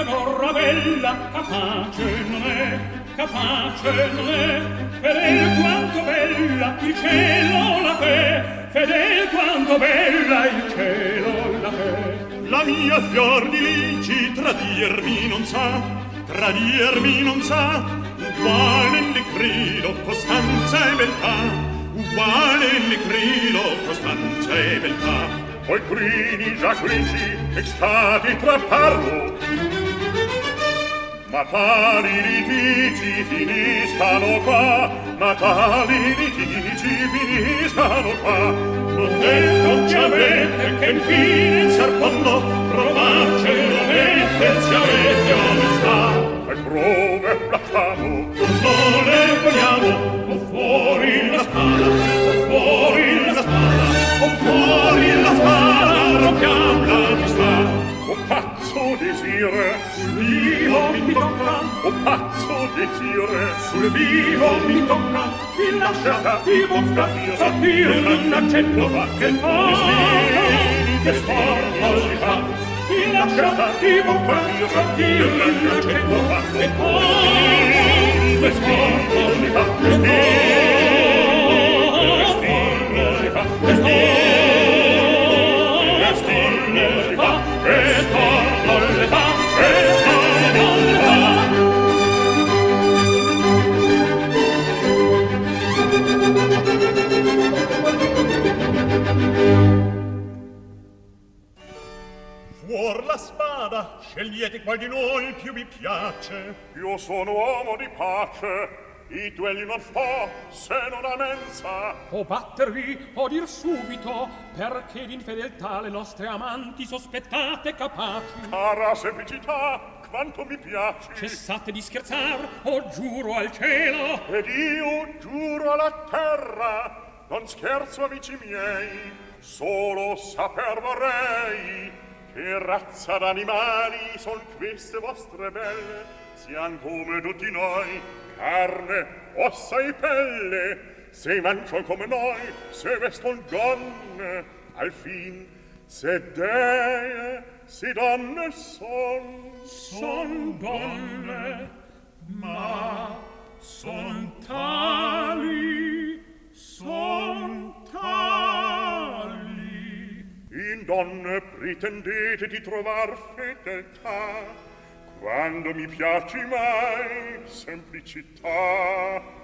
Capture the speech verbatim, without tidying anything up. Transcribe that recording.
morra bella, capace non è, capace non è, fedel quanto bella il cielo la fe, fedel quanto bella il cielo la fe. La mia fior di lici tradirmi non sa, tradirmi non sa, uguale le grido costanza e beltà, uguale le grido costanza e beltà. Poi crini già quinci extati tra parlo, ma tali litigi finiscano qua, ma tali litigi finiscano qua. Non detto ci avete che infine il serpondo provarcelo mette se avete onestà. E prove lasciamo, non le vogliamo, o fuori la spada, o fuori la spada, o fuori la spada, rompiam la vista. O pazzo desire, sul vivo mi tocca, o pazzo desire, sul vivo mi tocca, il lasciata di bocca, sortire un accento fa che fa, che sporco si fa, il lasciata di bocca, sortire un accento fa che fa, che sporco si fa, che sporco si fa, che sporco e torno le fa, e torno le fa. Fuor la spada, scegliete qual di noi più vi piace. Io sono uomo di pace, i duelli non fo se non a mensa. O battervi o dir subito, perché d'infedeltà le nostre amanti sospettate capaci. Cara semplicità, quanto mi piaci. Cessate di scherzar, o giuro al cielo. Ed io giuro alla terra, non scherzo amici miei, solo saper vorrei che razza d'animali son queste vostre belle, sian come tutti noi, carne, ossa e pelle, se mancion come noi, se veston gonne, al fin, se dee, se donne son. Son donne, ma son tali, son tali. In donne pretendete di trovar fedeltà, quando mi piaci mai semplicità.